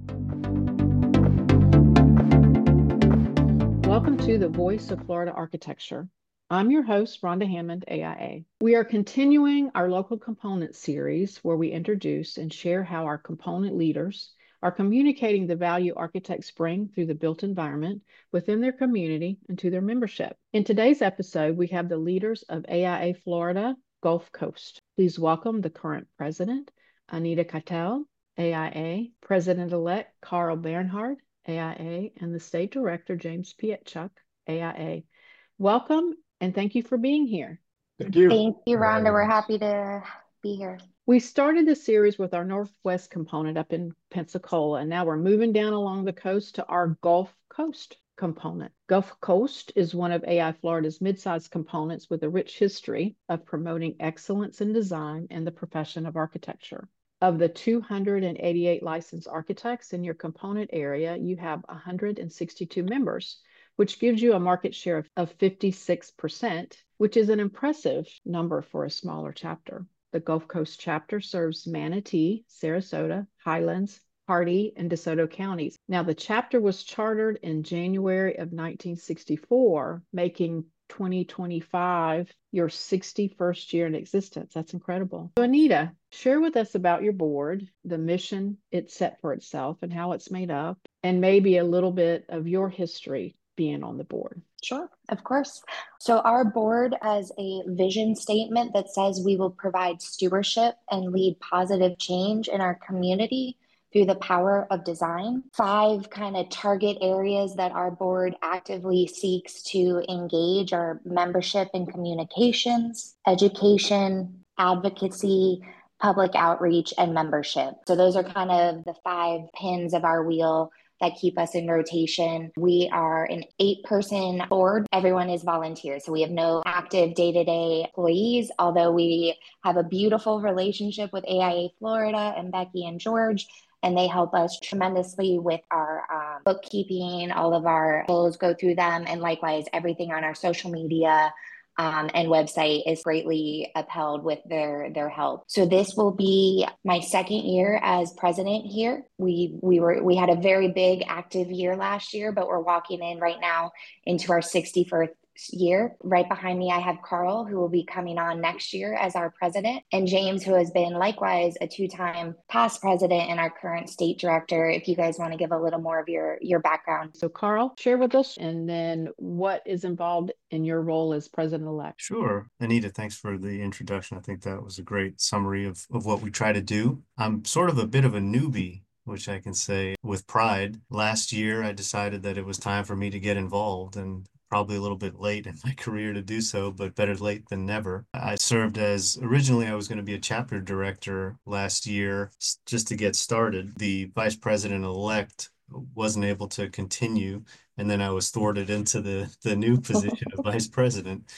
Welcome to the Voice of Florida Architecture. I'm your host, Rhonda Hammond, AIA. We are continuing our local component series where we introduce and share how our component leaders are communicating the value architects bring through the built environment within their community and to their membership. In today's episode, we have the leaders of AIA Florida Gulf Coast. Please welcome the current president, Anita Cattell, AIA, President-elect Carl Bernhard, AIA, and the State Director, James Pietchuk, AIA. Welcome and thank you for being here. Thank you. Thank you, Rhonda. We're happy to be here. We started the series with our Northwest component up in Pensacola, and now we're moving down along the coast to our Gulf Coast component. Gulf Coast is one of AI Florida's mid-sized components with a rich history of promoting excellence in design and the profession of architecture. Of the 288 licensed architects in your component area, you have 162 members, which gives you a market share of 56%, which is an impressive number for a smaller chapter. The Gulf Coast chapter serves Manatee, Sarasota, Highlands, Hardee, and DeSoto counties. Now, the chapter was chartered in January of 1964, making 2025 your 61st year in existence. That's incredible. So Anita, share with us about your board, the mission it set for itself and how it's made up, and maybe a little bit of your history being on the board. Sure, of course. So our board has a vision statement that says we will provide stewardship and lead positive change in our community through the power of design. 5 kind of target areas that our board actively seeks to engage are membership and communications, education, advocacy, public outreach, and membership. So those are kind of the 5 pins of our wheel that keep us in rotation. We are an 8-person board. Everyone is volunteers. So we have no active day-to-day employees, although we have a beautiful relationship with AIA Florida and Becky and George, and they help us tremendously with our bookkeeping. All of our bills go through them, and likewise, everything on our social media and website is greatly upheld with their help. So this will be my 2nd year as president here. We had a very big active year last year, but we're walking in right now into our 61st year. Right behind me, I have Carl, who will be coming on next year as our president, and James, who has been likewise a 2-time past president and our current state director. If you guys want to give a little more of your background. So Carl, share with us, and then what is involved in your role as president-elect. Sure. Anita, thanks for the introduction. I think that was a great summary of what we try to do. I'm sort of a bit of a newbie, which I can say with pride. Last year, I decided that it was time for me to get involved, and probably a little bit late in my career to do so, but better late than never. I served as, originally I was going to be a chapter director last year just to get started. The vice president-elect wasn't able to continue, and then I was thwarted into the new position of vice president.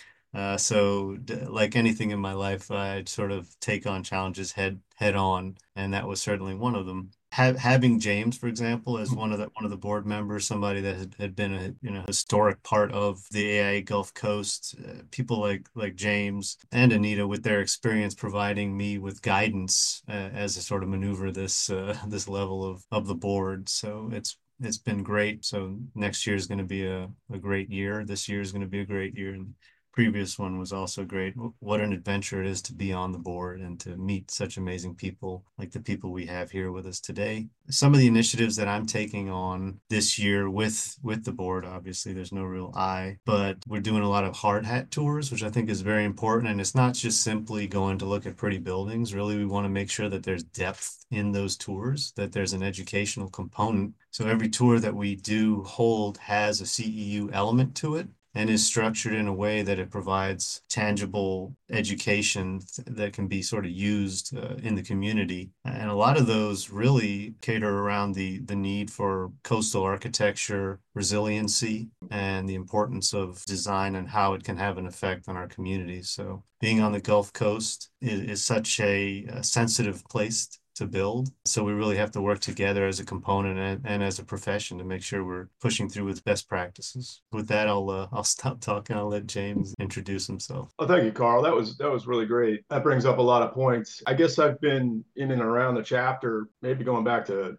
So like anything in my life, I'd sort of take on challenges head on, and that was certainly one of them. Having James, for example, as one of the board members, somebody that had been a historic part of the AIA Gulf Coast, people like James and Anita, with their experience providing me with guidance as I sort of maneuver this level of the board. So it's been great. So next year is going to be a great year. This year is going to be a great year. And previous one was also great. What an adventure it is to be on the board and to meet such amazing people like the people we have here with us today. Some of the initiatives that I'm taking on this year with the board, obviously there's no real I, but we're doing a lot of hard hat tours, which I think is very important. And it's not just simply going to look at pretty buildings. Really, we want to make sure that there's depth in those tours, that there's an educational component. So every tour that we do hold has a CEU element to it, and is structured in a way that it provides tangible education that can be sort of used in the community. And a lot of those really cater around the need for coastal architecture, resiliency, and the importance of design and how it can have an effect on our communities. So being on the Gulf Coast is such a sensitive place to build. So we really have to work together as a component and as a profession to make sure we're pushing through with best practices. With that, I'll stop talking. I'll let James introduce himself. Oh, thank you, Carl. That was really great. That brings up a lot of points. I guess I've been in and around the chapter, maybe going back to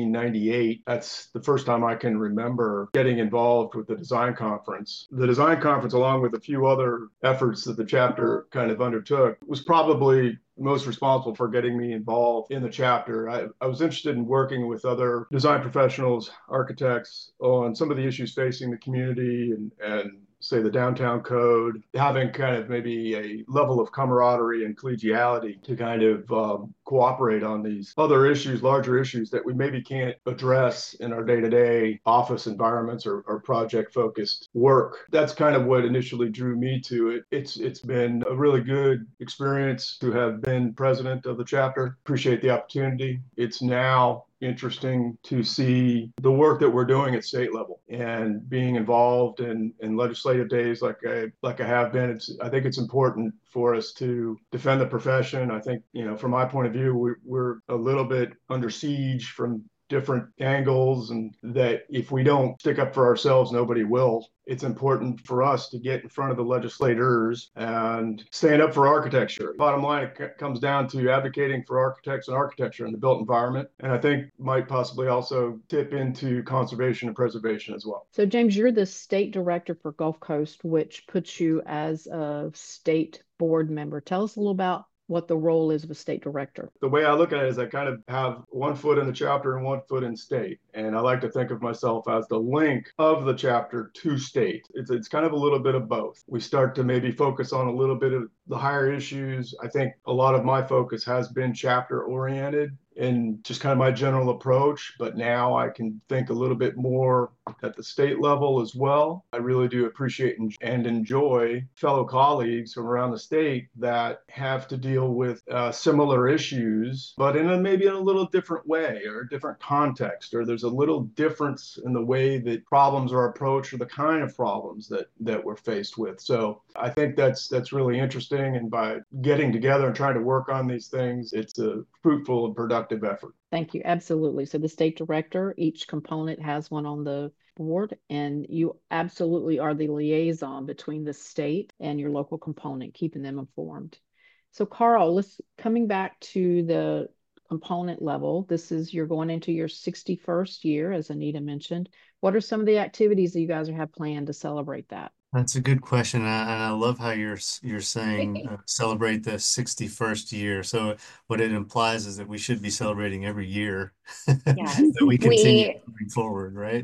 1998. That's the first time I can remember getting involved with the design conference. The design conference, along with a few other efforts that the chapter kind of undertook, was probably most responsible for getting me involved in the chapter. I was interested in working with other design professionals, architects, on some of the issues facing the community and say the downtown code, having kind of maybe a level of camaraderie and collegiality to kind of cooperate on these other issues, larger issues that we maybe can't address in our day-to-day office environments or project-focused work. That's kind of what initially drew me to it. It's been a really good experience to have been president of the chapter. Appreciate the opportunity. It's now interesting to see the work that we're doing at state level and being involved in legislative days like I have been. I think it's important for us to defend the profession. I think, from my point of view, we're a little bit under siege from different angles, and that if we don't stick up for ourselves, nobody will. It's important for us to get in front of the legislators and stand up for architecture. Bottom line, it comes down to advocating for architects and architecture in the built environment, and I think might possibly also tip into conservation and preservation as well. So James, you're the state director for Gulf Coast, which puts you as a state board member. Tell us a little about what the role is of a state director. The way I look at it is I kind of have one foot in the chapter and one foot in state. And I like to think of myself as the link of the chapter to state. It's kind of a little bit of both. We start to maybe focus on a little bit of the higher issues. I think a lot of my focus has been chapter oriented and just kind of my general approach, but now I can think a little bit more at the state level as well. I really do appreciate and enjoy fellow colleagues from around the state that have to deal with similar issues, but maybe in a little different way or a different context, or there's a little difference in the way that problems are approached or the kind of problems that we're faced with. So I think that's really interesting. And by getting together and trying to work on these things, it's a fruitful and productive effort. Thank you. Absolutely. So the state director, each component has one on the board, and you absolutely are the liaison between the state and your local component, keeping them informed. So Carl, coming back to the component level, you're going into your 61st year, as Anita mentioned. What are some of the activities that you guys have planned to celebrate that? That's a good question, and I love how you're saying celebrate the 61st year. So what it implies is that we should be celebrating every year Yes. that we continue moving forward, right?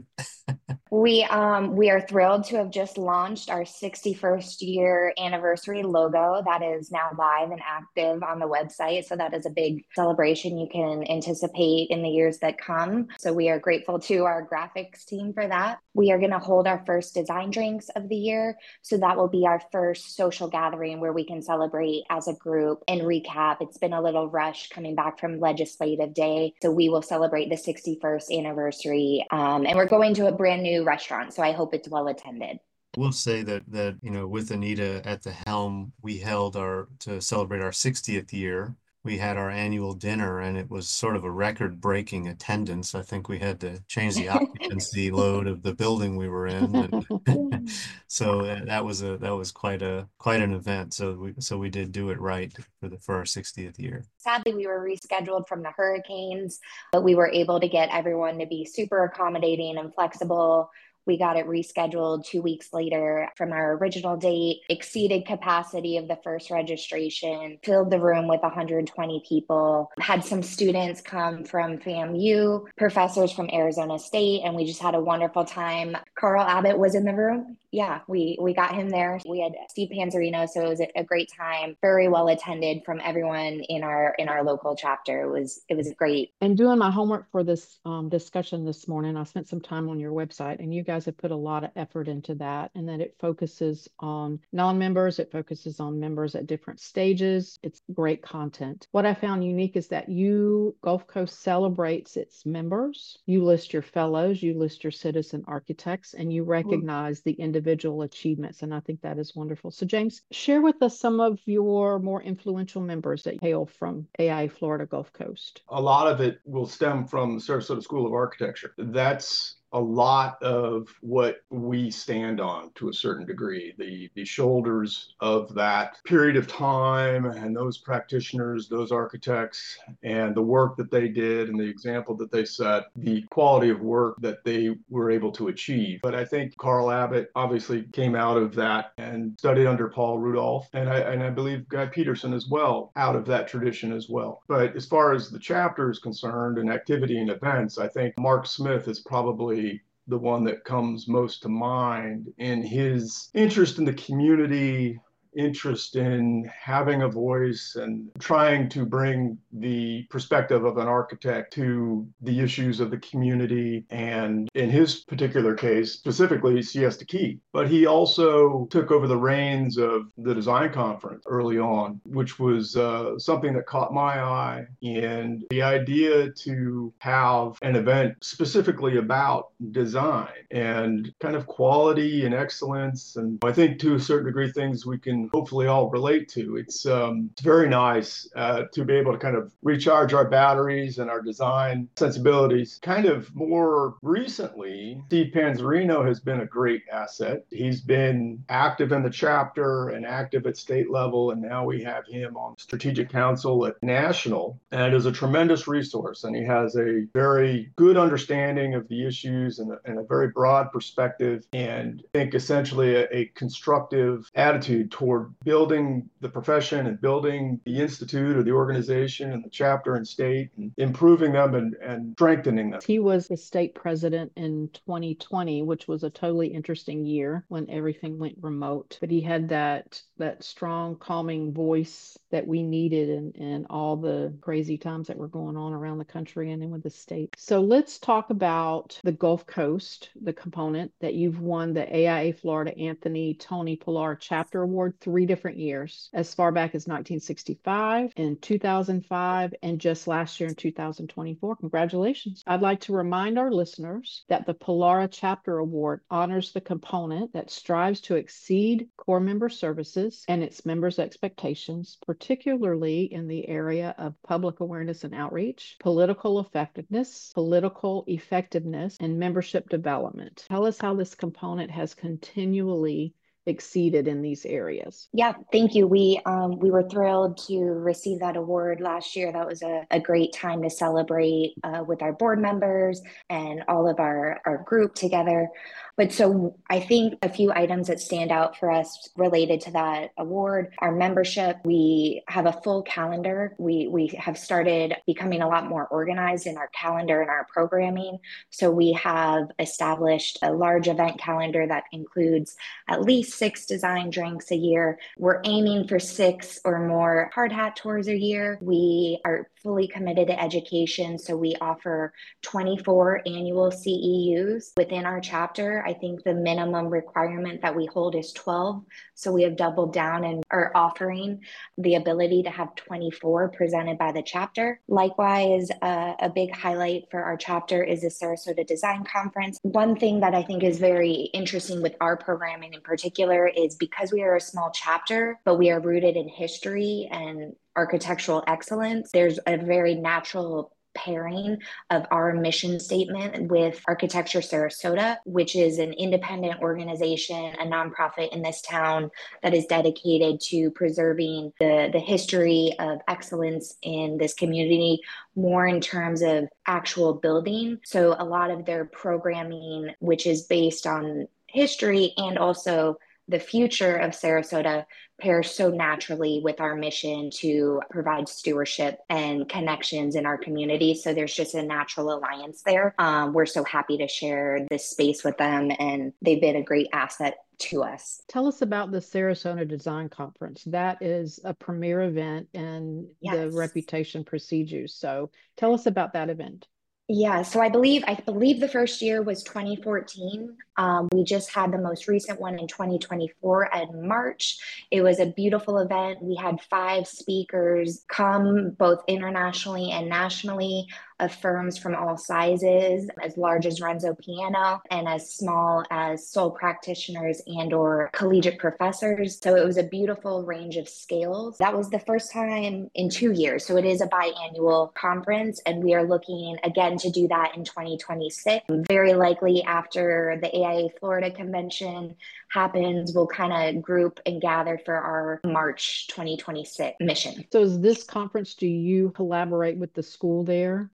We are thrilled to have just launched our 61st year anniversary logo that is now live and active on the website. So that is a big celebration you can anticipate in the years that come. So we are grateful to our graphics team for that. We are going to hold our first design drinks of the year. So that will be our first social gathering where we can celebrate as a group and recap. It's been a little rush coming back from legislative day. So we will celebrate the 61st anniversary. And we're going to a brand new restaurant. So I hope it's well attended. We'll say that with Anita at the helm, we held to celebrate our 60th year. We had our annual dinner, and it was sort of a record-breaking attendance. I think we had to change the occupancy load of the building we were in, and so that was quite an event. So we did do it right for our 60th year. Sadly, we were rescheduled from the hurricanes, but we were able to get everyone to be super accommodating and flexible. We got it rescheduled 2 weeks later from our original date, exceeded capacity of the first registration, filled the room with 120 people, had some students come from FAMU, professors from Arizona State, and we just had a wonderful time. Carl Abbott was in the room. Yeah, we got him there. We had Steve Panzerino, so it was a great time. Very well attended from everyone in our local chapter. It was great. And doing my homework for this discussion this morning, I spent some time on your website, and you guys have put a lot of effort into that, and that it focuses on non-members, it focuses on members at different stages. It's great content. What I found unique is that Gulf Coast celebrates its members. You list your fellows, you list your citizen architects, ranks and you recognize the individual achievements. And I think that is wonderful. So, James, share with us some of your more influential members that hail from AIA Florida Gulf Coast. A lot of it will stem from the Sarasota School of Architecture. That's a lot of what we stand on to a certain degree, the shoulders of that period of time and those practitioners, those architects, and the work that they did and the example that they set, the quality of work that they were able to achieve. But I think Carl Abbott obviously came out of that and studied under Paul Rudolph, and I believe Guy Peterson as well, out of that tradition as well. But as far as the chapter is concerned and activity and events, I think Mark Smith is probably the one that comes most to mind in his interest in the community, interest in having a voice and trying to bring the perspective of an architect to the issues of the community. And in his particular case, specifically Siesta Key. But he also took over the reins of the design conference early on, which was something that caught my eye. And the idea to have an event specifically about design and kind of quality and excellence. And I think to a certain degree, things we can hopefully all relate to. It's very nice to be able to kind of recharge our batteries and our design sensibilities. Kind of more recently, Steve Panzarino has been a great asset. He's been active in the chapter and active at state level, and now we have him on strategic council at national, and is a tremendous resource. And he has a very good understanding of the issues and a very broad perspective, and I think essentially a constructive attitude toward building the profession and building the institute or the organization and the chapter and state and improving them and strengthening them. He was the state president in 2020, which was a totally interesting year when everything went remote. But he had that strong, calming voice that we needed in all the crazy times that were going on around the country and in with the state. So let's talk about the Gulf Coast, the component that you've won the AIA Florida Anthony Tony Pillar Chapter Award 3 different years, as far back as 1965 and 2005, and just last year in 2024. Congratulations. I'd like to remind our listeners that the Pillara Chapter Award honors the component that strives to exceed core member services and its members' expectations, particularly in the area of public awareness and outreach, political effectiveness, and membership development. Tell us how this component has continually exceeded in these areas. Yeah, thank you. We were thrilled to receive that award last year. That was a great time to celebrate with our board members and all of our group together. But so I think a few items that stand out for us related to that award, our membership, we have a full calendar. We have started becoming a lot more organized in our calendar and our programming. So we have established a large event calendar that includes at least 6 design drinks a year. We're aiming for 6 or more hard hat tours a year. We are fully committed to education. So we offer 24 annual CEUs within our chapter. I think the minimum requirement that we hold is 12. So we have doubled down and are offering the ability to have 24 presented by the chapter. Likewise, a big highlight for our chapter is the Sarasota Design Conference. One thing that I think is very interesting with our programming in particular is because we are a small chapter, but we are rooted in history and architectural excellence, there's a very natural pairing of our mission statement with Architecture Sarasota, which is an independent organization, a nonprofit in this town that is dedicated to preserving the history of excellence in this community, more in terms of actual building. So a lot of their programming, which is based on history and also the future of Sarasota, pairs so naturally with our mission to provide stewardship and connections in our community. So there's just a natural alliance there. We're so happy to share this space with them, and they've been a great asset to us. Tell us about the Sarasota Design Conference. That is a premier event, and the reputation precedes you. So tell us about that event. Yeah, so I believe the first year was 2014. We just had the most recent one in 2024 in March. It was a beautiful event. We had 5 speakers come both internationally and nationally. of firms from all sizes, as large as Renzo Piano and as small as sole practitioners and or collegiate professors. So it was a beautiful range of scales. That was the first time in 2 years. So it is a biannual conference, and we are looking again to do that in 2026. Very likely after the AIA Florida convention happens, we'll kind of group and gather for our March 2026 mission. So is this conference, do you collaborate with the school there?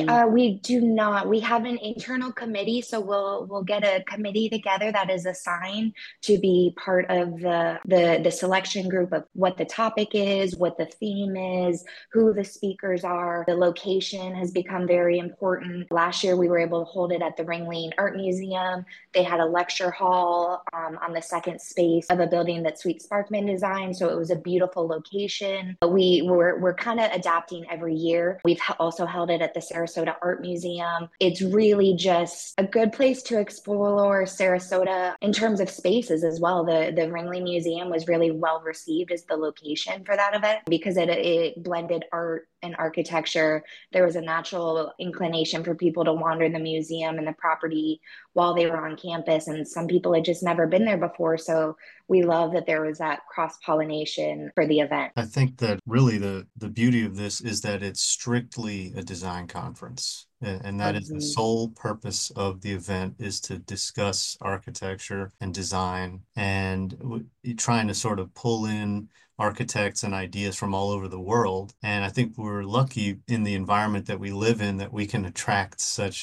We do not. We have an internal committee, so we'll get a committee together that is assigned to be part of the selection group of what the topic is, what the theme is, who the speakers are. The location has become very important. Last year we were able to hold it at the Ringling Art Museum. They had a lecture hall on the second space of a building that Sweet Sparkman designed, so it was a beautiful location. We're kind of adapting every year. We've also held it at the Sarasota Art Museum. It's really just a good place to explore Sarasota in terms of spaces as well. The Ringling Museum was really well received as the location for that event because it blended art and architecture. There was a natural inclination for people to wander the museum and the property while they were on campus, and some people had just never been there before. So we love that there was that cross-pollination for the event. I think that really the beauty of this is that it's strictly a design conference. And that is the sole purpose of the event, is to discuss architecture and design, and trying to sort of pull in architects and ideas from all over the world. And I think we're lucky in the environment that we live in that we can attract such,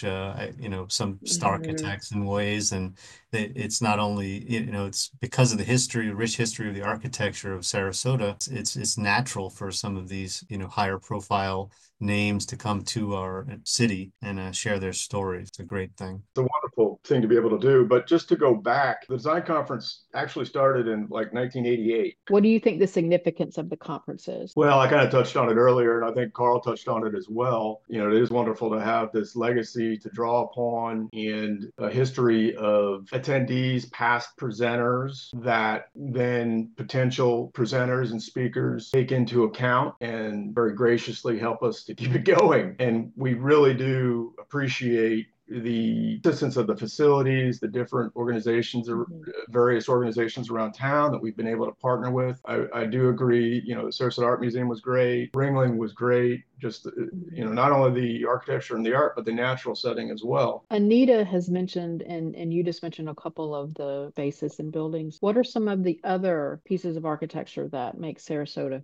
some star architects in ways. And it's not only, it's because of the rich history of the architecture of Sarasota, it's natural for some of these, higher profile names to come to our city and share their stories. It's a great thing. It's a wonderful thing to be able to do. But just to go back, the design conference actually started in like 1988. What do you think the significance of the conference is? Well, I kind of touched on it earlier, and I think Carl touched on it as well. It is wonderful to have this legacy to draw upon and a history of attendees, past presenters that then potential presenters and speakers take into account and very graciously help us to keep it going. And we really do appreciate the assistance of the facilities, the different organizations, various organizations around town that we've been able to partner with. I do agree, the Sarasota Art Museum was great. Ringling was great. Just, not only the architecture and the art, but the natural setting as well. Anita has mentioned, and you just mentioned a couple of the spaces and buildings. What are some of the other pieces of architecture that make Sarasota?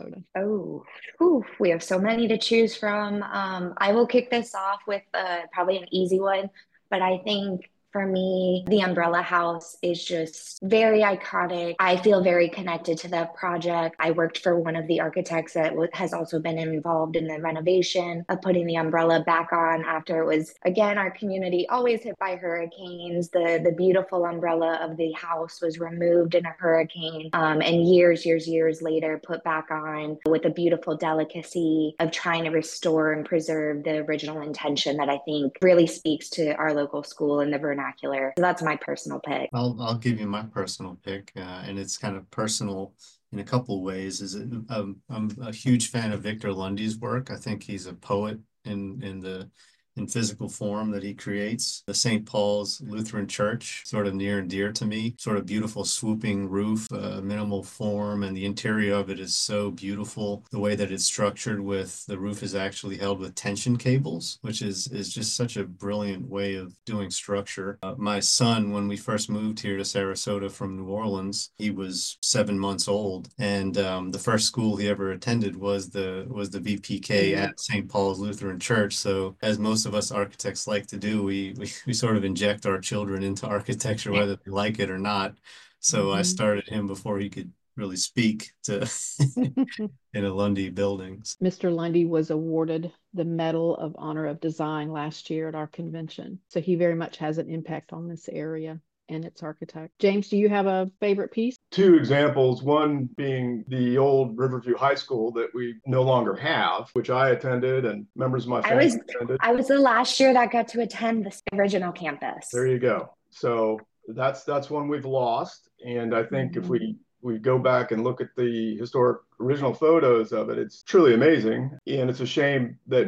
We have so many to choose from. I will kick this off with probably an easy one, but I think for me, the Umbrella House is just very iconic. I feel very connected to that project. I worked for one of the architects that has also been involved in the renovation of putting the umbrella back on after it was, again, our community always hit by hurricanes. The beautiful umbrella of the house was removed in a hurricane, and years later put back on with a beautiful delicacy of trying to restore and preserve the original intention that I think really speaks to our local school and the vernacular. So that's my personal pick. I'll give you my personal pick, and it's kind of personal in a couple ways. I'm a huge fan of Victor Lundy's work. I think he's a poet in physical form that he creates. The St. Paul's Lutheran Church, sort of near and dear to me. Sort of beautiful swooping roof, minimal form, and the interior of it is so beautiful. The way that it's structured with the roof is actually held with tension cables, which is just such a brilliant way of doing structure. My son, when we first moved here to Sarasota from New Orleans, he was 7 months old, and the first school he ever attended was the VPK at St. Paul's Lutheran Church. So as most of us architects like to do, we sort of inject our children into architecture whether they like it or not. So I started him before he could really speak to in a Lundy building. Mr. Lundy was awarded the Medal of Honor of Design last year at our convention. So he very much has an impact on this area and its architect. James, do you have a favorite piece? Two examples, one being the old Riverview High School that we no longer have, which I attended and members of my family attended. I was the last year that got to attend the original campus. There you go. So that's one we've lost. And I think if we go back and look at the historic original photos of it, it's truly amazing. And it's a shame that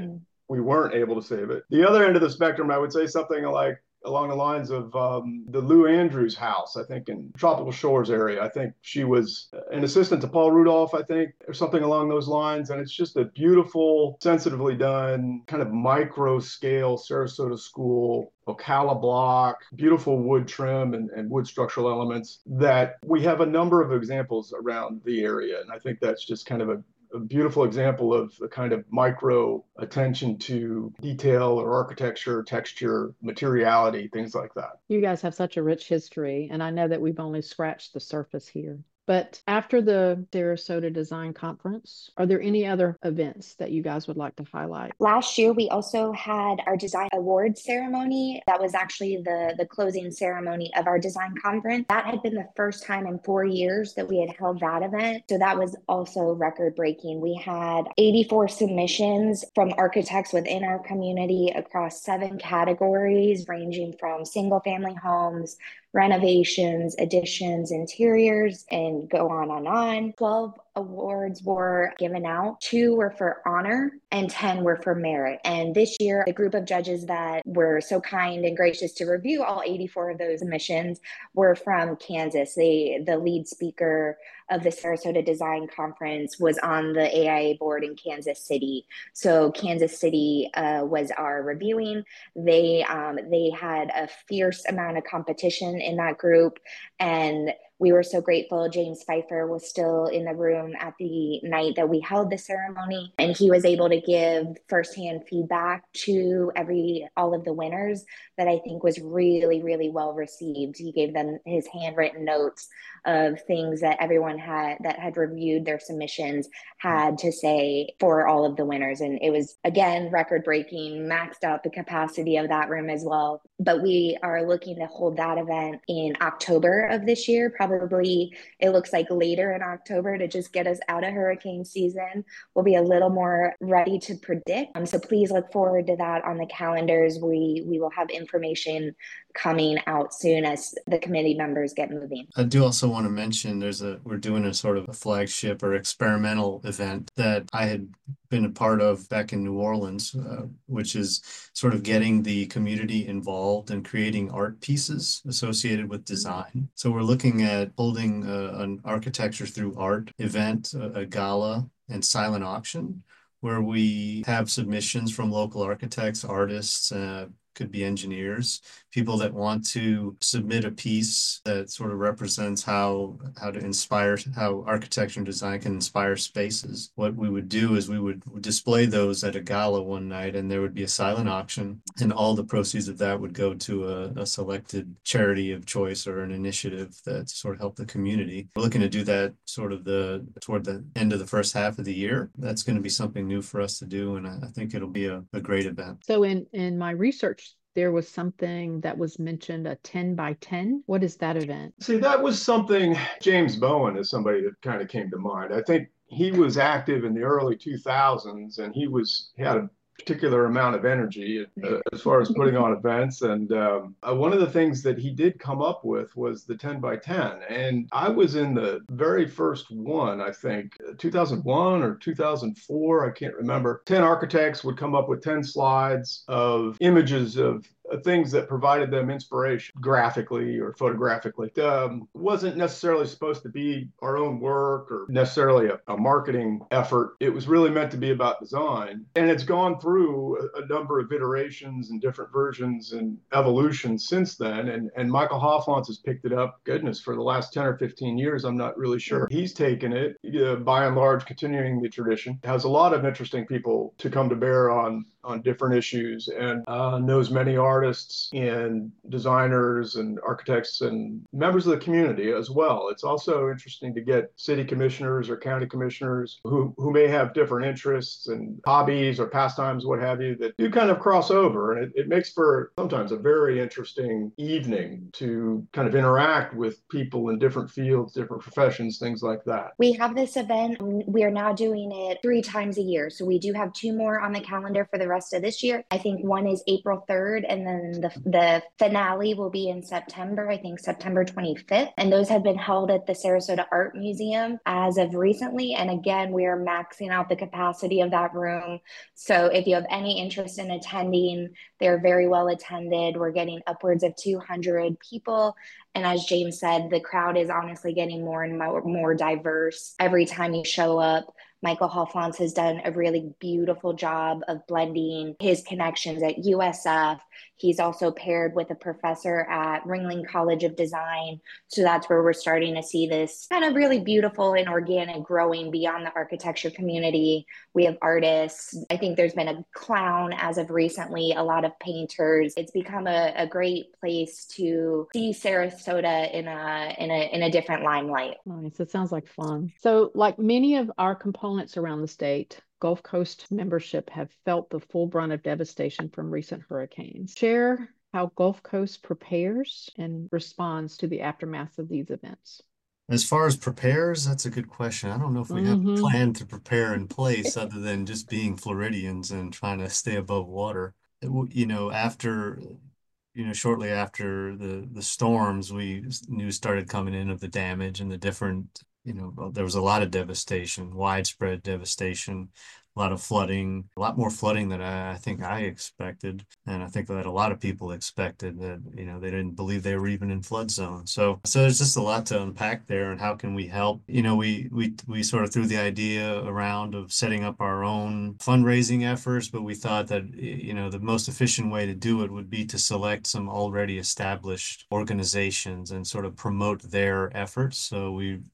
we weren't able to save it. The other end of the spectrum, I would say something like along the lines of the Lou Andrews house, I think in Tropical Shores area. I think she was an assistant to Paul Rudolph, I think, or something along those lines. And it's just a beautiful, sensitively done, kind of micro scale Sarasota school, Ocala block, beautiful wood trim and wood structural elements that we have a number of examples around the area. And I think that's just kind of a beautiful example of the kind of micro attention to detail or architecture, texture, materiality, things like that. You guys have such a rich history, and I know that we've only scratched the surface here. But after the Sarasota Design Conference, are there any other events that you guys would like to highlight? Last year, we also had our design awards ceremony. That was actually the closing ceremony of our design conference. That had been the first time in 4 years that we had held that event. So that was also record breaking. We had 84 submissions from architects within our community across 7 categories, ranging from single family homes, renovations, additions, interiors, and go on and on. 12 awards were given out. 2 were for honor and 10 were for merit. And this year, the group of judges that were so kind and gracious to review all 84 of those submissions were from Kansas. The lead speaker of the Sarasota Design Conference was on the AIA board in Kansas City. So Kansas City was our reviewing. They had a fierce amount of competition in that group, and we were so grateful. James Pfeiffer was still in the room at the night that we held the ceremony, and he was able to give firsthand feedback to all of the winners that I think was really, really well received. He gave them his handwritten notes of things that everyone that had reviewed their submissions had to say for all of the winners. And it was, again, record breaking, maxed out the capacity of that room as well. But we are looking to hold that event in October of this year. Probably it looks like later in October to just get us out of hurricane season. We'll be a little more ready to predict. So please look forward to that on the calendars. We will have information coming out soon as the committee members get moving. I do also want to mention we're doing a sort of a flagship or experimental event that I had been a part of back in New Orleans, which is sort of getting the community involved and creating art pieces associated with design. So we're looking at holding an architecture through art event, a gala and silent auction, where we have submissions from local architects, artists, could be engineers, people that want to submit a piece that sort of represents how architecture and design can inspire spaces. What we would do is we would display those at a gala one night, and there would be a silent auction, and all the proceeds of that would go to a selected charity of choice or an initiative that sort of help the community. We're looking to do that sort of toward the end of the first half of the year. That's going to be something new for us to do, and I think it'll be a great event. So in my research, there was something that was mentioned, a 10 by 10. What is that event? See, that was something, James Bowen is somebody that kind of came to mind. I think he was active in the early 2000s, and he had a particular amount of energy as far as putting on events. And one of the things that he did come up with was the 10 by 10. And I was in the very first one, I think, 2001 or 2004, I can't remember. 10 architects would come up with 10 slides of images of things that provided them inspiration graphically or photographically. Wasn't necessarily supposed to be our own work or necessarily a marketing effort. It was really meant to be about design. And it's gone through a number of iterations and different versions and evolutions since then. And Michael Hofflantz has picked it up, goodness, for the last 10 or 15 years. I'm not really sure. He's taken it, by and large, continuing the tradition. Has a lot of interesting people to come to bear on different issues, and knows many artists and designers and architects and members of the community as well. It's also interesting to get city commissioners or county commissioners who may have different interests and hobbies or pastimes, what have you, that do kind of cross over. And it makes for sometimes a very interesting evening to kind of interact with people in different fields, different professions, things like that. We have this event. We are now doing it 3 times a year. So we do have 2 more on the calendar for the rest of this year. I think one is April 3rd, and then the finale will be in September, I think September 25th. And those have been held at the Sarasota Art Museum as of recently. And again, we are maxing out the capacity of that room. So if you have any interest in attending, they're very well attended. We're getting upwards of 200 people. And as James said, the crowd is honestly getting more and more diverse every time you show up. Michael Halfons has done a really beautiful job of blending his connections at USF. He's also paired with a professor at Ringling College of Design. So that's where we're starting to see this kind of really beautiful and organic growing beyond the architecture community. We have artists. I think there's been a clown as of recently, a lot of painters. It's become a great place to see Sarasota in a different limelight. Nice. It sounds like fun. So, like many of our components around the state, Gulf Coast membership have felt the full brunt of devastation from recent hurricanes. Share how Gulf Coast prepares and responds to the aftermath of these events. As far as prepares, that's a good question. I don't know if we have a plan to prepare in place other than just being Floridians and trying to stay above water. Shortly after the storms, news started coming in of the damage and the different, there was a lot of devastation, widespread devastation, a lot of flooding, a lot more flooding than I think I expected. And I think that a lot of people expected that, they didn't believe they were even in flood zone. So there's just a lot to unpack there. And how can we help? We sort of threw the idea around of setting up our own fundraising efforts, but we thought that, the most efficient way to do it would be to select some already established organizations and sort of promote their efforts. So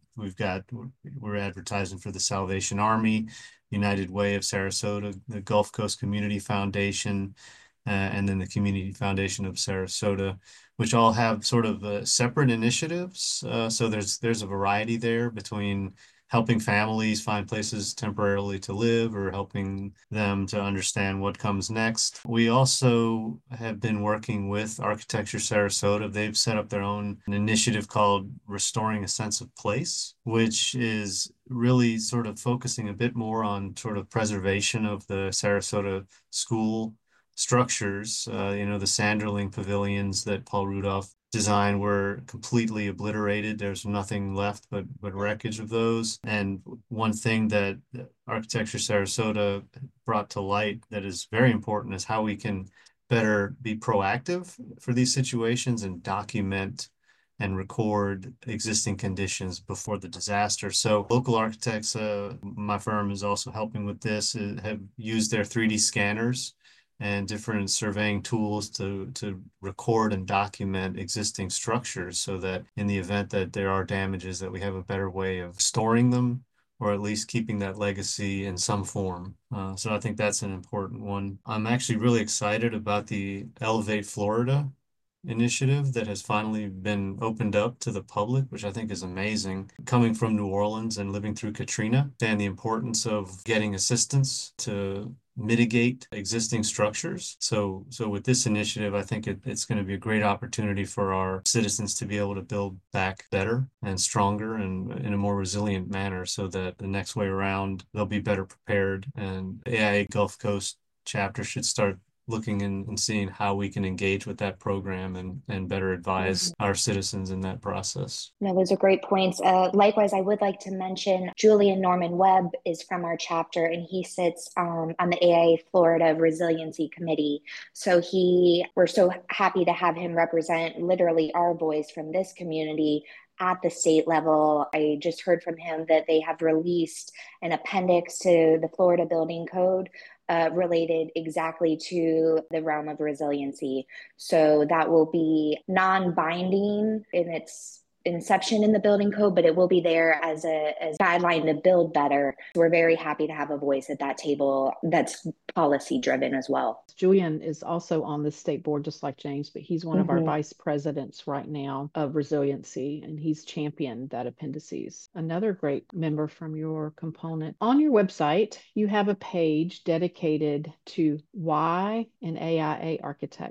we're advertising for the Salvation Army, United Way of Sarasota, the Gulf Coast Community Foundation, and then the Community Foundation of Sarasota, which all have sort of separate initiatives. So there's a variety there between helping families find places temporarily to live or helping them to understand what comes next. We also have been working with Architecture Sarasota. They've set up their own initiative called Restoring a Sense of Place, which is really sort of focusing a bit more on sort of preservation of the Sarasota school structures. The Sanderling pavilions that Paul Rudolph designed were completely obliterated. There's nothing left but wreckage of those. And one thing that Architecture Sarasota brought to light that is very important is how we can better be proactive for these situations and document and record existing conditions before the disaster. So local architects, my firm is also helping with this, have used their 3D scanners and different surveying tools to record and document existing structures so that in the event that there are damages, that we have a better way of storing them or at least keeping that legacy in some form. So I think that's an important one. I'm actually really excited about the Elevate Florida initiative that has finally been opened up to the public, which I think is amazing. Coming from New Orleans and living through Katrina, and the importance of getting assistance to mitigate existing structures. So with this initiative, I think it's going to be a great opportunity for our citizens to be able to build back better and stronger and in a more resilient manner so that the next way around, they'll be better prepared. And AIA Gulf Coast chapter should start looking and seeing how we can engage with that program and better advise our citizens in that process. No, those are great points. Likewise, I would like to mention Julian Norman Webb is from our chapter, and he sits on the AIA Florida Resiliency Committee. So we're so happy to have him represent literally our voice from this community at the state level. I just heard from him that they have released an appendix to the Florida Building Code related exactly to the realm of resiliency. So that will be non-binding in its inception in the building code, but it will be there as a guideline to build better. We're very happy to have a voice at that table that's policy driven as well. Julian is also on the state board, just like James, but he's one of our vice presidents right now of resiliency, and he's championed that appendices. Another great member from your component. On your website, you have a page dedicated to why an AIA architect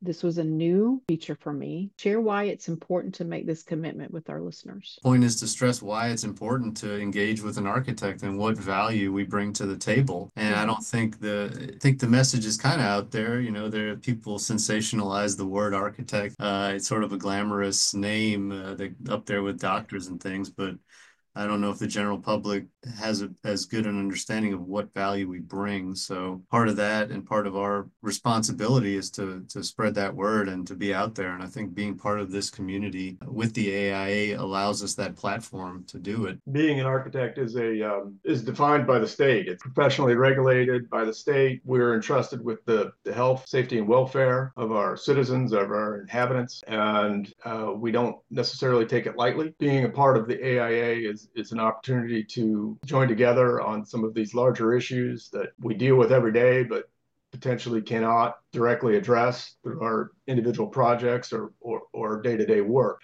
This was a new feature for me. Share why it's important to make this commitment with our listeners. Point is to stress why it's important to engage with an architect and what value we bring to the table. And I don't think the message is kind of out there. There are people sensationalize the word architect. It's sort of a glamorous name up there with doctors and things, but I don't know if the general public has as good an understanding of what value we bring. So part of that and part of our responsibility is to spread that word and to be out there. And I think being part of this community with the AIA allows us that platform to do it. Being an architect is defined by the state. It's professionally regulated by the state. We're entrusted with the health, safety, and welfare of our citizens, of our inhabitants, and we don't necessarily take it lightly. Being a part of the AIA is an opportunity to join together on some of these larger issues that we deal with every day, but potentially cannot directly address through our individual projects or day-to-day work.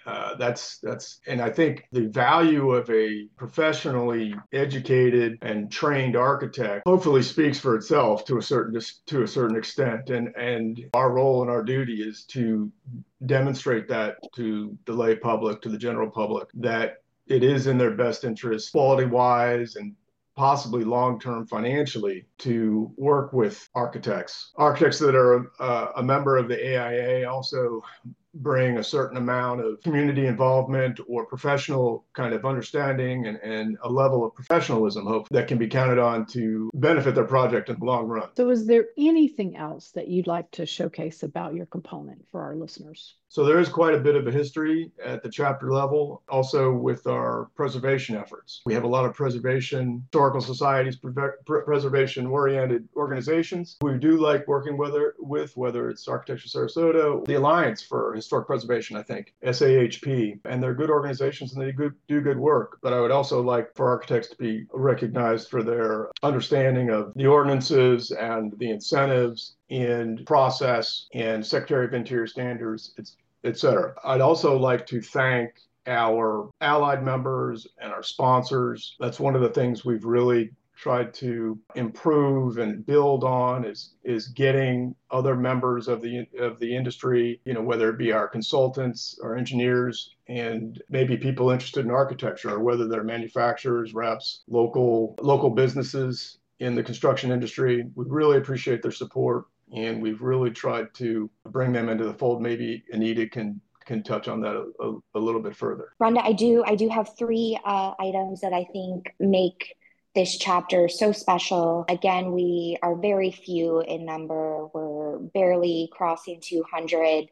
And I think the value of a professionally educated and trained architect hopefully speaks for itself to a certain extent. And our role and our duty is to demonstrate that to the lay public, to the general public, that it is in their best interest, quality-wise and possibly long-term financially, to work with architects. Architects that are a member of the AIA also bring a certain amount of community involvement or professional kind of understanding and a level of professionalism, hope, that can be counted on to benefit their project in the long run. So is there anything else that you'd like to showcase about your component for our listeners? So there is quite a bit of a history at the chapter level, also with our preservation efforts. We have a lot of historical societies, preservation-oriented organizations. We do like working with whether it's Architecture Sarasota, the Alliance for Historic Preservation, I think, SAHP, and they're good organizations and they do good work. But I would also like for architects to be recognized for their understanding of the ordinances and the incentives and process and Secretary of Interior standards, et cetera. I'd also like to thank our allied members and our sponsors. That's one of the things we've really tried to improve and build on is getting other members of the industry, whether it be our consultants, our engineers, and maybe people interested in architecture, or whether they're manufacturers, reps, local businesses in the construction industry. We really appreciate their support, and we've really tried to bring them into the fold. Maybe Anita can touch on that a little bit further. Rhonda, I do have three items that I think make this chapter so special. Again, we are very few in number. We're barely crossing 200.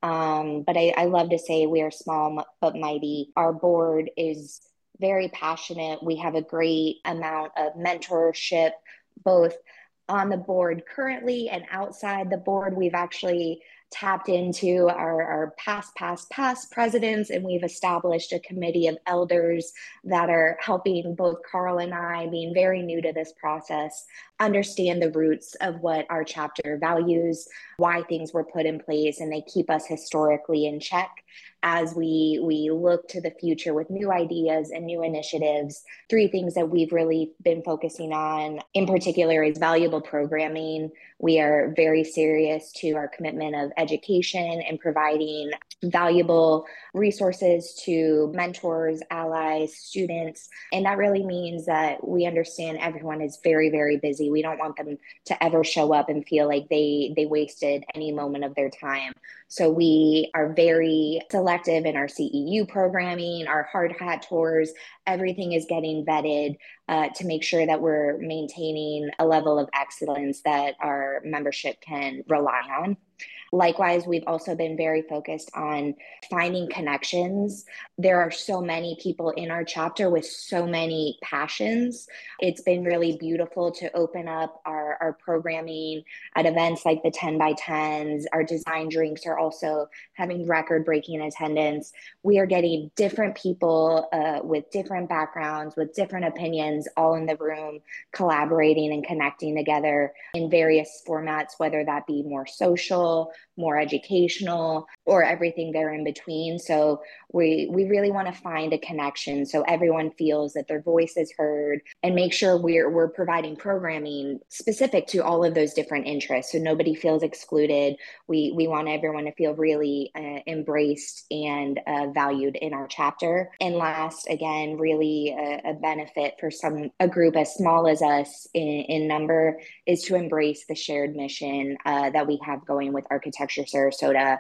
But I love to say we are small but mighty. Our board is very passionate. We have a great amount of mentorship, both on the board currently and outside the board. We've actually tapped into our past presidents, and we've established a committee of elders that are helping both Carl and I, being very new to this process, understand the roots of what our chapter values, why things were put in place, and they keep us historically in check as we look to the future with new ideas and new initiatives. Three things that we've really been focusing on in particular is valuable programming. We are very serious to our commitment of education and providing valuable resources to mentors, allies, students. And that really means that we understand everyone is very, very busy. We don't want them to ever show up and feel like they wasted any moment of their time. So we are very selective in our CEU programming, our hard hat tours. Everything is getting vetted to make sure that we're maintaining a level of excellence that our membership can rely on. Likewise, we've also been very focused on finding connections. There are so many people in our chapter with so many passions. It's been really beautiful to open up our programming at events like the 10 by 10s. Our design drinks are also having record-breaking attendance. We are getting different people with different backgrounds, with different opinions, all in the room, collaborating and connecting together in various formats, whether that be more social more educational, or everything there in between. So we really want to find a connection so everyone feels that their voice is heard, and make sure we're providing programming specific to all of those different interests so nobody feels excluded. We want everyone to feel really embraced and valued in our chapter. And last, again, really a benefit for a group as small as us in number is to embrace the shared mission that we have going with Architecture Sarasota.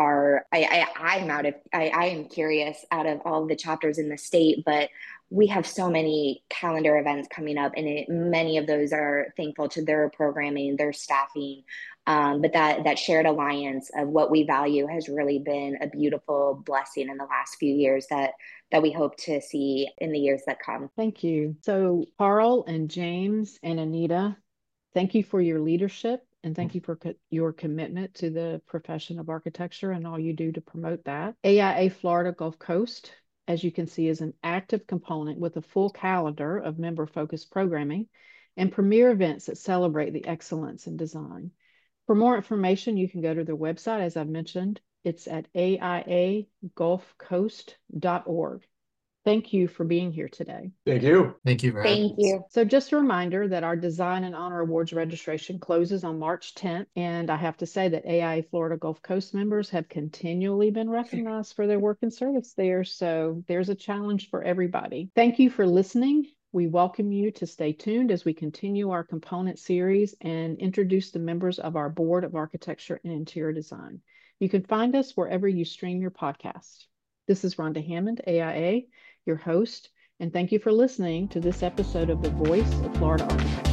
I am curious, out of all the chapters in the state, but we have so many calendar events coming up, and many of those are thankful to their programming, their staffing. But that shared alliance of what we value has really been a beautiful blessing in the last few years that we hope to see in the years that come. Thank you. So Carl and James and Anita, thank you for your leadership, and thank you for your commitment to the profession of architecture and all you do to promote that. AIA Florida Gulf Coast, as you can see, is an active component with a full calendar of member-focused programming and premier events that celebrate the excellence in design. For more information, you can go to their website, as I've mentioned. It's at aiagulfcoast.org. Thank you for being here today. Thank you. Thank you for having Thank you. So just a reminder that our Design and Honor Awards registration closes on March 10th. And I have to say that AIA Florida Gulf Coast members have continually been recognized for their work and service there. So there's a challenge for everybody. Thank you for listening. We welcome you to stay tuned as we continue our component series and introduce the members of our Board of Architecture and Interior Design. You can find us wherever you stream your podcast. This is Rhonda Hammond, AIA, your host, and thank you for listening to this episode of The Voice of Florida Architecture.